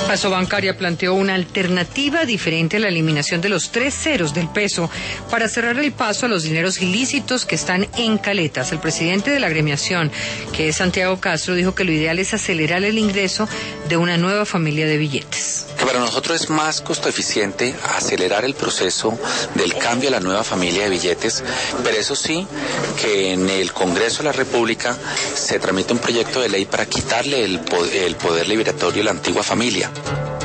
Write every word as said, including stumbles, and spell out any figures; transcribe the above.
Asobancaria planteó una alternativa diferente a la eliminación de los tres ceros del peso para cerrar el paso a los dineros ilícitos que están en caletas. El presidente de la agremiación, que es Santiago Castro, dijo que lo ideal es acelerar el ingreso de una nueva familia de billetes. Que para nosotros es más costo eficiente acelerar el proceso del cambio a la nueva familia de billetes, pero eso sí, que en el Congreso de la República se tramite un proyecto de ley para quitarle el poder, el poder liberatorio a la antigua familia.